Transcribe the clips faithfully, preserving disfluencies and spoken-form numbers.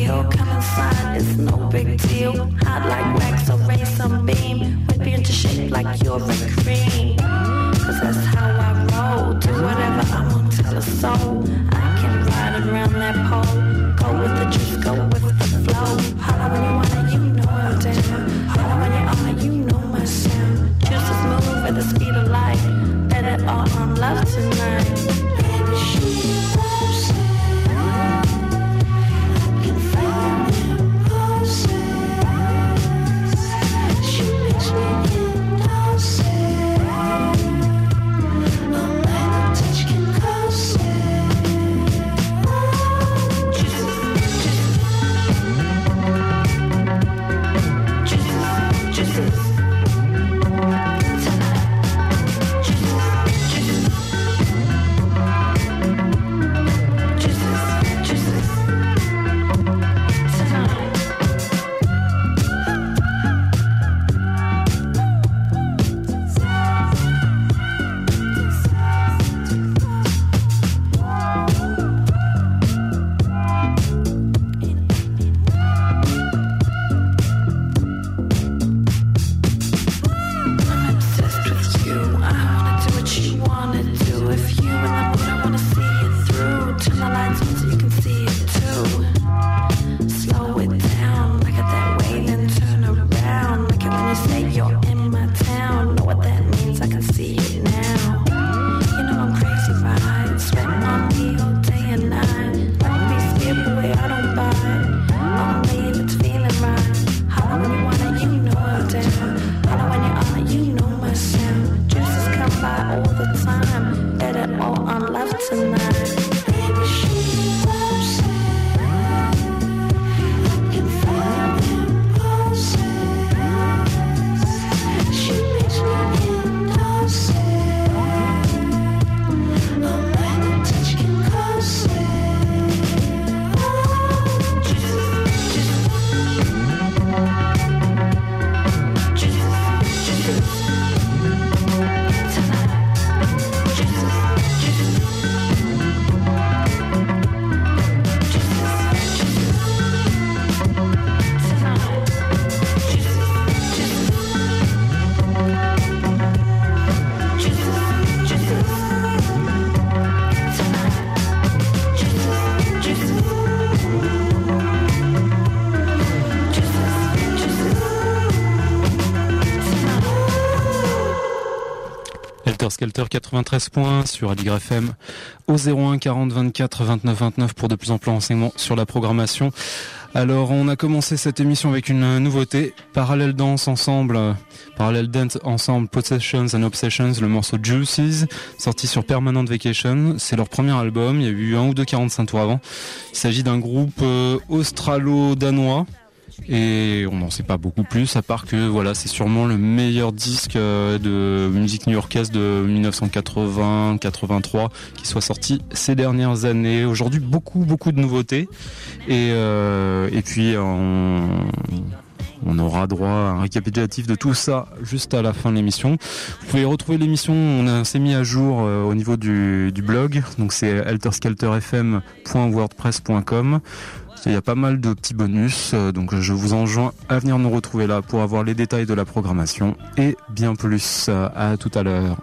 feel. Come inside, it's no big deal. Hot like wax or ray some beam. Whip you into shape like you're a cream. Cause that's how I roll. Do whatever I want, tell a soul. I can ride around that pole. Go with the juice, go with the flow. Holla when you want it, you know I'm down. Holla when you're on it, you know my sound. Juices move at the speed of light. Bet it all on love tonight. Baby, she loves it. I can feel it pulses. She makes me indulgent. All night the touch can cause it. Skelter quatre-vingt-treize points sur Aligre F M au zéro un quarante vingt-quatre vingt-neuf vingt-neuf pour de plus amples renseignements sur la programmation. Alors on a commencé cette émission avec une nouveauté, Parallel Dance Ensemble, Parallel Dance Ensemble Possessions and Obsessions, le morceau Juices, sorti sur Permanent Vacation. C'est leur premier album, il y a eu un ou deux quarante-cinq tours avant. Il s'agit d'un groupe euh, australo-danois. Et on n'en sait pas beaucoup plus, à part que voilà, c'est sûrement le meilleur disque de musique new-yorkaise de dix-neuf cent quatre-vingts quatre-vingt-trois qui soit sorti ces dernières années. Aujourd'hui, beaucoup beaucoup de nouveautés et euh, et puis on On aura droit à un récapitulatif de tout ça juste à la fin de l'émission. Vous pouvez retrouver l'émission, on s'est mis à jour euh, au niveau du, du blog, donc c'est helter skelter f m point wordpress point com. Il y a pas mal de petits bonus, donc je vous enjoins à venir nous retrouver là pour avoir les détails de la programmation et bien plus. À tout à l'heure.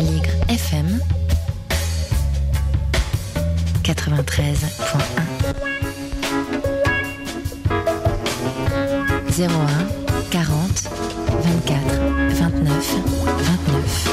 Aligre F M quatre-vingt-treize point un. zéro un quarante vingt-quatre vingt-neuf vingt-neuf.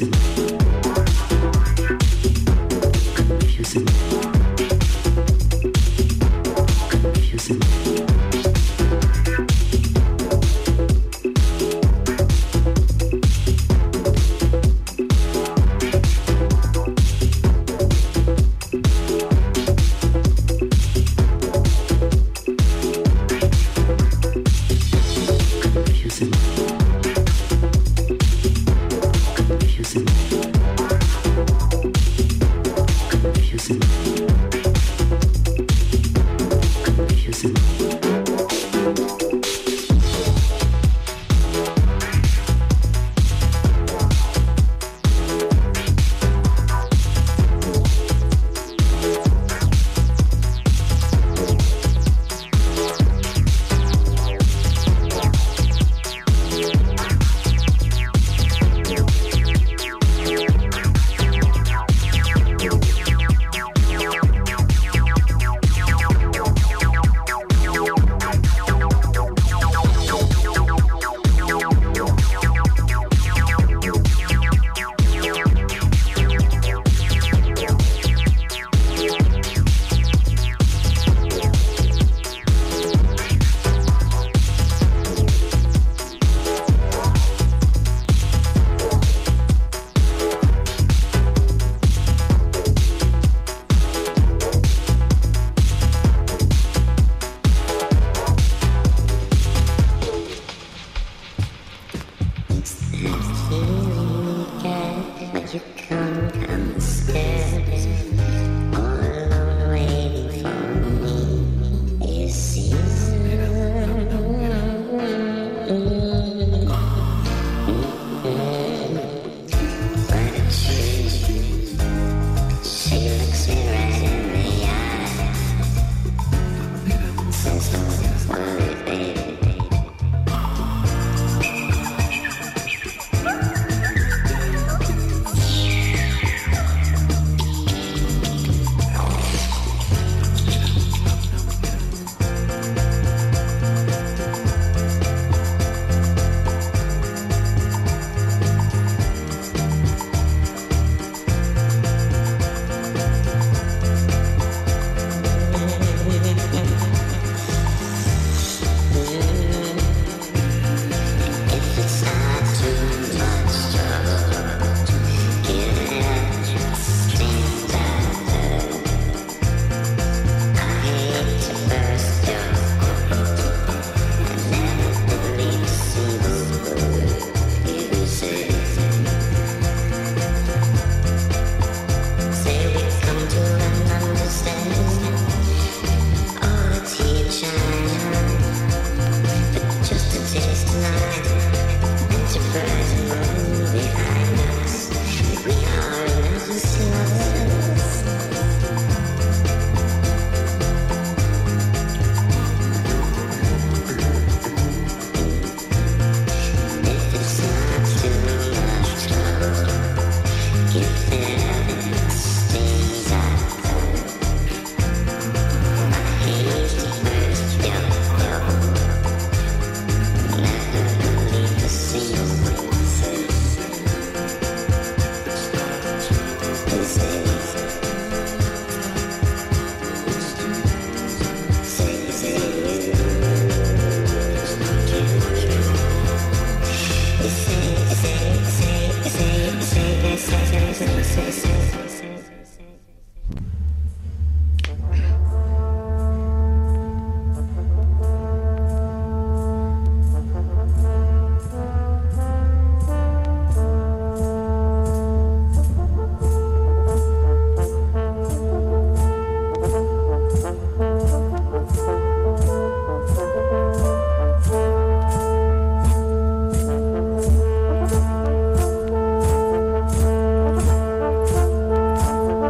Thank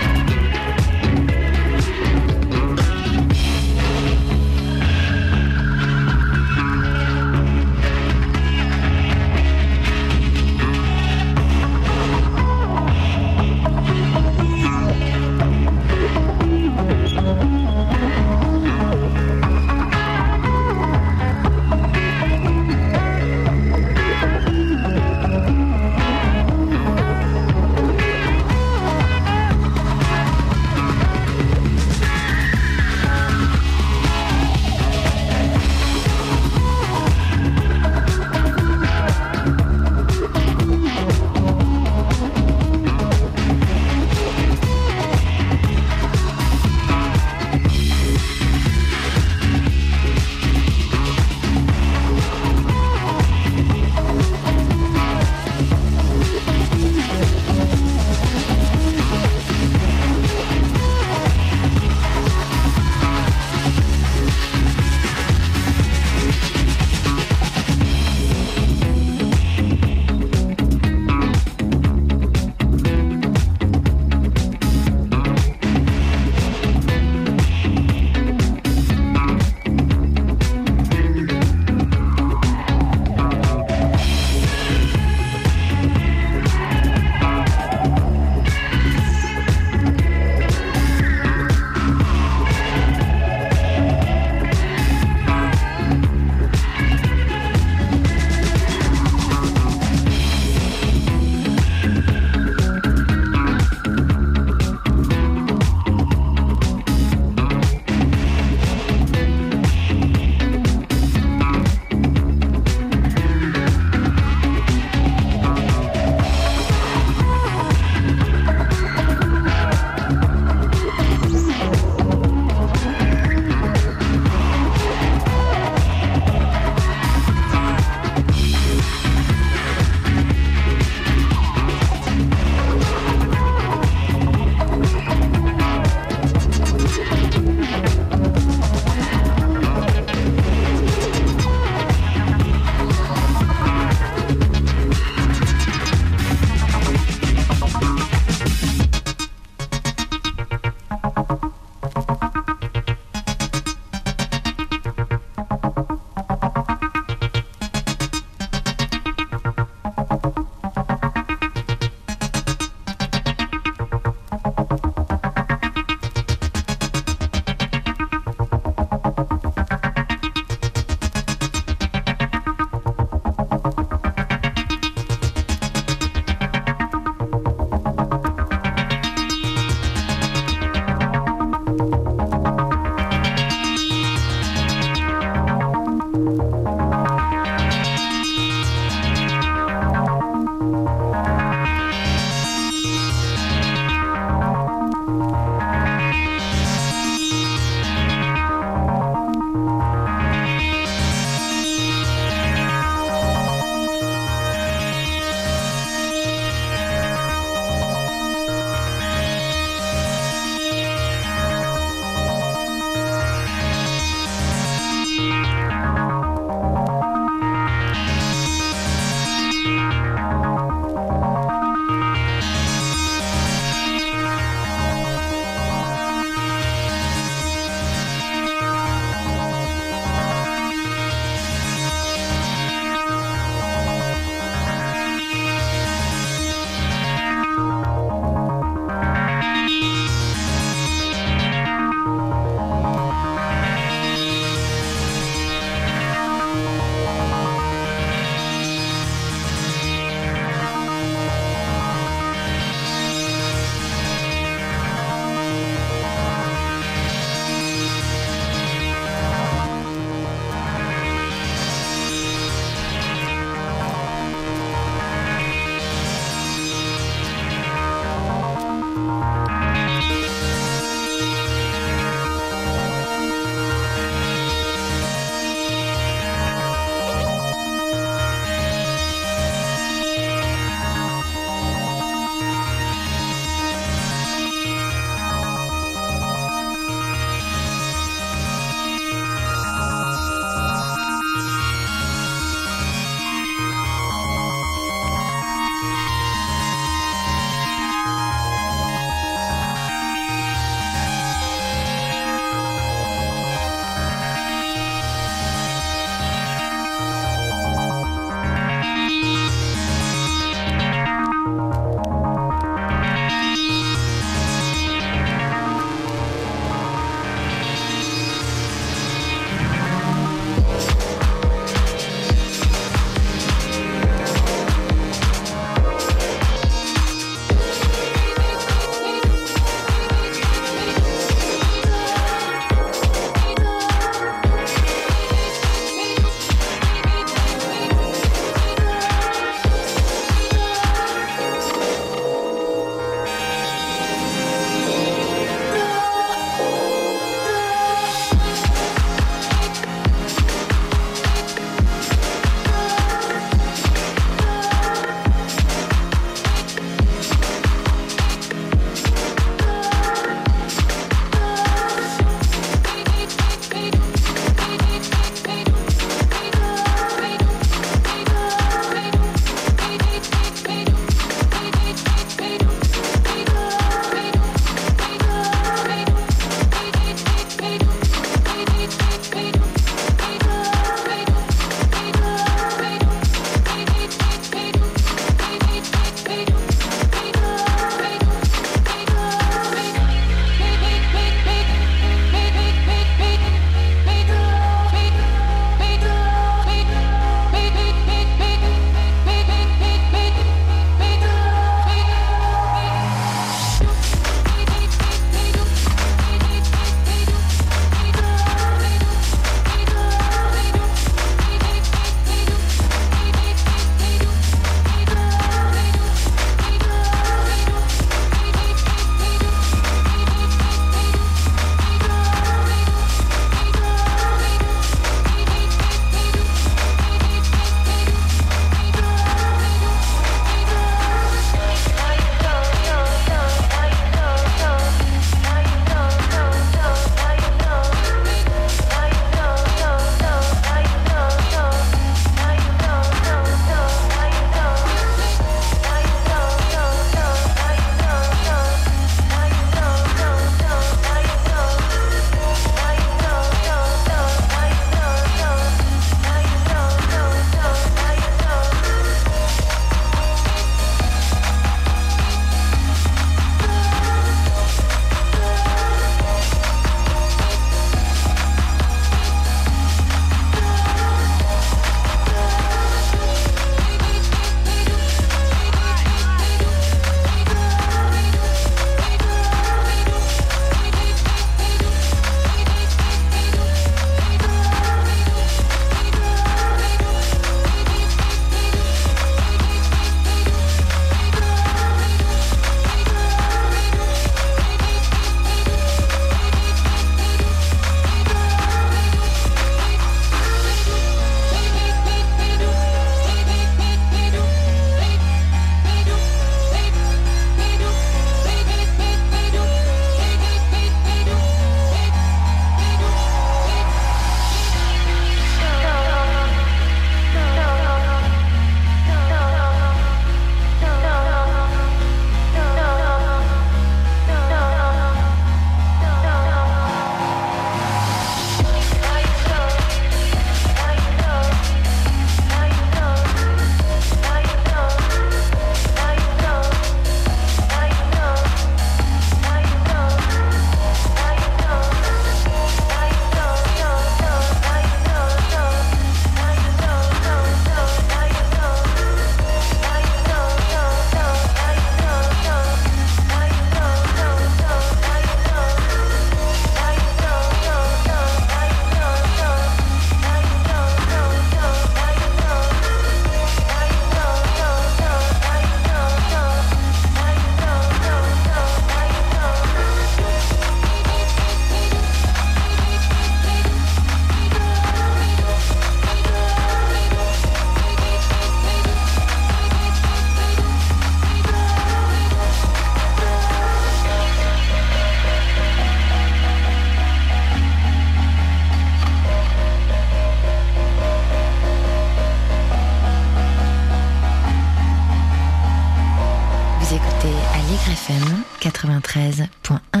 F M quatre-vingt-treize point un.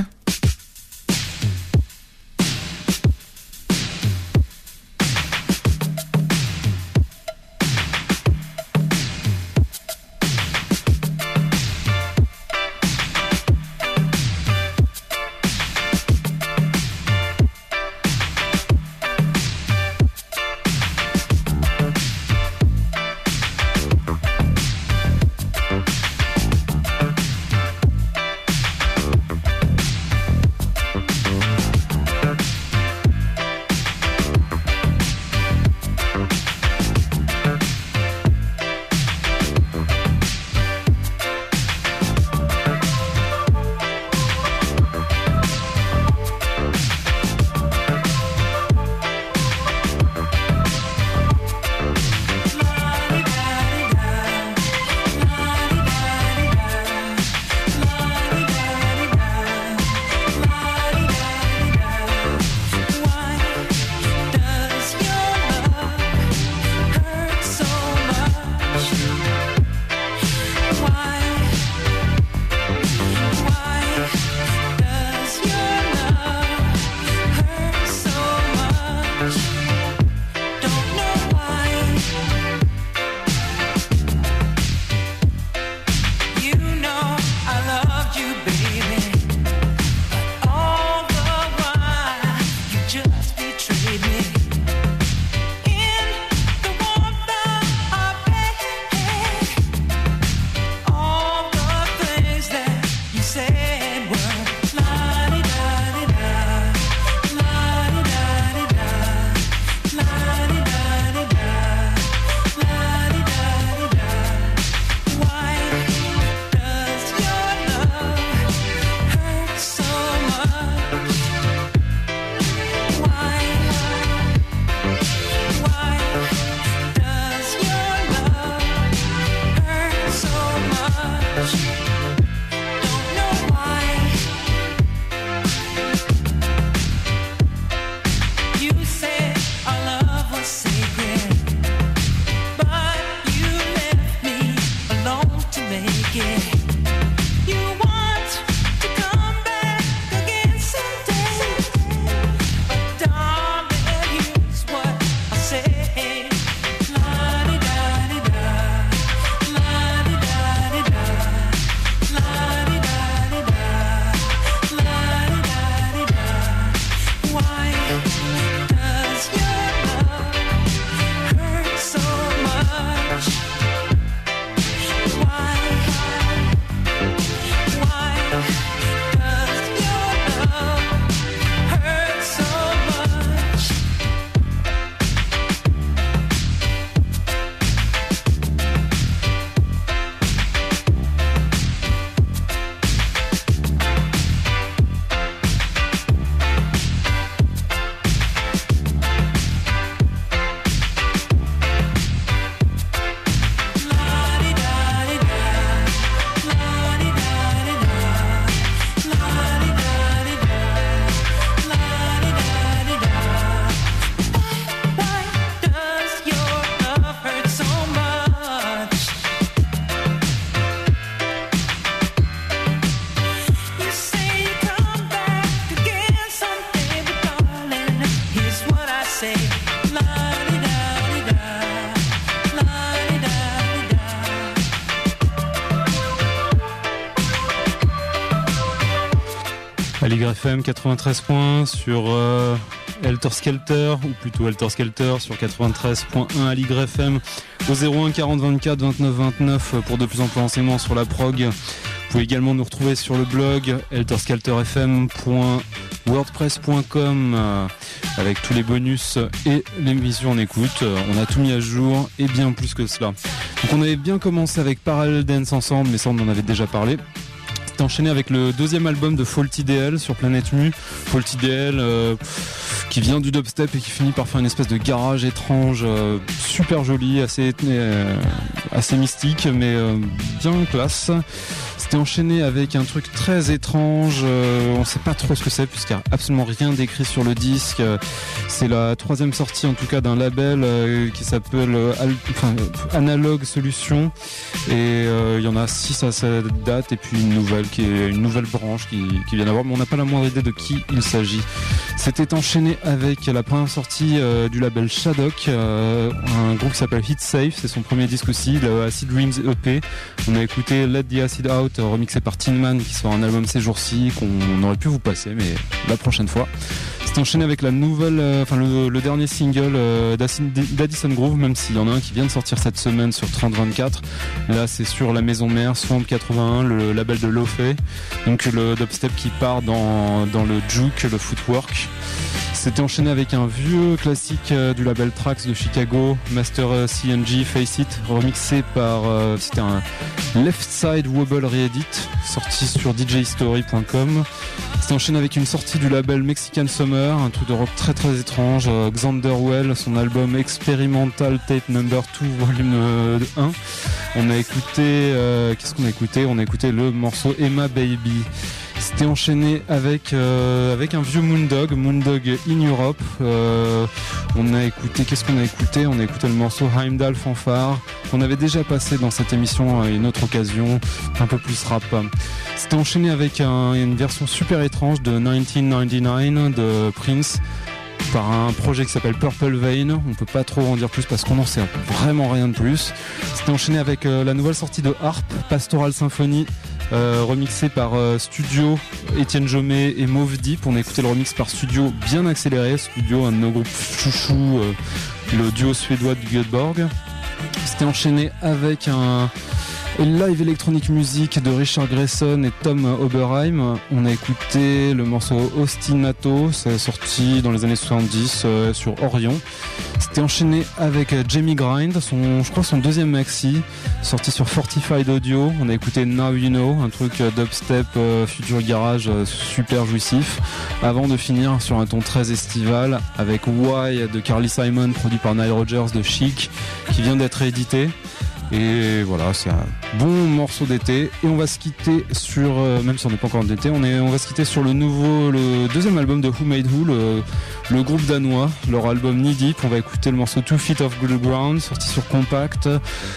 Aligre F M quatre-vingt-treize points sur euh, Helter Skelter, ou plutôt Helter Skelter sur quatre-vingt-treize point un Aligre F M au zéro un quarante vingt-quatre vingt-neuf vingt-neuf pour de plus amples renseignements sur la prog. Vous pouvez également nous retrouver sur le blog helter skelter f m point wordpress point com euh, avec tous les bonus et l'émission en écoute. On a tout mis à jour et bien plus que cela. Donc on avait bien commencé avec Parallel Dance ensemble, mais ça on en avait déjà parlé. C'était enchaîné avec le deuxième album de Faulty D L sur Planète Mu. Faulty D L euh, qui vient du dubstep et qui finit par faire une espèce de garage étrange, euh, super joli, assez, euh, assez mystique, mais euh, bien classe. C'était enchaîné avec un truc très étrange, euh, on sait pas trop ce que c'est puisqu'il n'y a absolument rien d'écrit sur le disque. C'est la troisième sortie en tout cas d'un label euh, qui s'appelle euh, Al- enfin, Analog Solutions, et euh, il y en a six à cette date et puis une nouvelle qui est une nouvelle branche qui, qui vient d'avoir, mais on n'a pas la moindre idée de qui il s'agit. C'était enchaîné avec la première sortie euh, du label Shadok, euh, un groupe qui s'appelle Hit Safe, c'est son premier disque aussi, le Acid Dreams E P. On a écouté Let the Acid Out, remixé par Tin Man, qui sort un album ces jours-ci, qu'on aurait pu vous passer, mais la prochaine fois. C'est enchaîné avec la nouvelle, euh, enfin le, le dernier single euh, d'Addison Groove, même s'il y en a un qui vient de sortir cette semaine sur trente vingt-quatre. Là, c'est sur la maison mère, Swamp quatre-vingt-un, le label de Lo-Fi. Donc le dubstep qui part dans, dans le juke, le footwork. C'était enchaîné avec un vieux classique euh, du label Trax de Chicago, Master euh, C N G, Face It, remixé par, euh, c'était un Left Side Wobble Reedit, sorti sur D J History point com. C'était enchaîné avec une sortie du label Mexican Summer, un truc de rock très très étrange, euh, Xanderwell, son album Experimental Tape Number deux, volume euh, un. On a écouté, euh, qu'est-ce qu'on a écouté ? On a écouté le morceau Emma Baby. C'était enchaîné avec euh, avec un vieux Moondog, Moondog in Europe. Euh, on a écouté, qu'est-ce qu'on a écouté ? On a écouté le morceau Heimdall Fanfare, qu'on avait déjà passé dans cette émission à une autre occasion, un peu plus rap. C'était enchaîné avec un, une version super étrange de dix-neuf quatre-vingt-dix-neuf de Prince, par un projet qui s'appelle Purple Vein. On peut pas trop en dire plus parce qu'on n'en sait vraiment rien de plus. C'était enchaîné avec euh, la nouvelle sortie de Harp, Pastoral Symphony, euh, remixé par euh, Studio, Étienne Jomet et Mauve Deep. On a écouté le remix par Studio bien accéléré. Studio, un de nos groupes chouchous, euh, le duo suédois de Göteborg. C'était enchaîné avec un live électronique musique de Richard Grayson et Tom Oberheim. On a écouté le morceau Ostinato, c'est sorti dans les années soixante-dix euh, sur Orion. C'était enchaîné avec Jamie Grind, son, je crois son deuxième maxi, sorti sur Fortified Audio. On a écouté Now You Know, un truc dubstep, euh, future garage, euh, super jouissif. Avant de finir sur un ton très estival avec Why de Carly Simon, produit par Nile Rodgers de Chic, qui vient d'être édité. Et voilà, c'est un bon morceau d'été. Et on va se quitter sur, euh, même si on n'est pas encore d'été, on est, on va se quitter sur le nouveau, le deuxième album de Who Made Who, le, le groupe danois, leur album Knee Deep. On va écouter le morceau Two Feet of Good Ground, sorti sur Compact.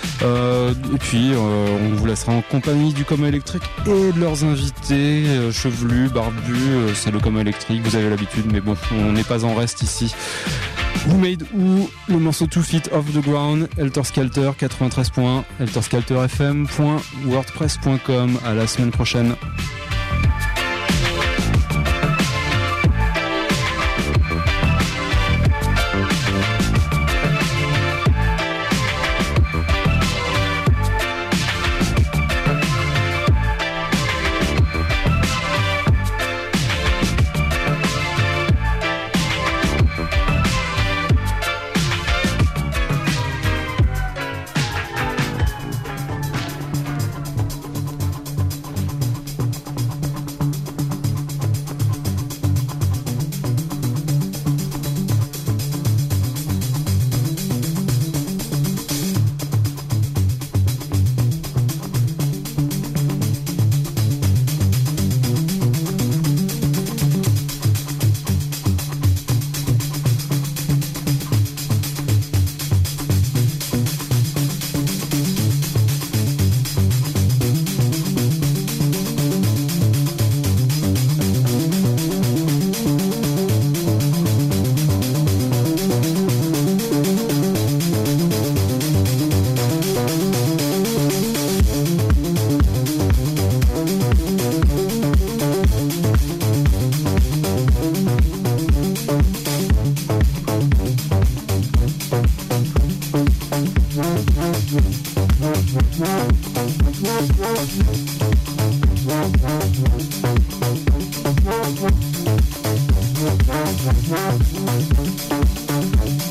Euh, et puis, euh, on vous laissera en compagnie du Coma Électrique et de leurs invités, euh, chevelus, barbus. Euh, c'est le Coma Électrique, vous avez l'habitude, mais bon, on n'est pas en reste ici. Who Made Who, le morceau Two Feet Off the Ground, Helter Skelter quatre-vingt-treize point un, helter skelter f m point wordpress point com. À la semaine prochaine. We'll be right back.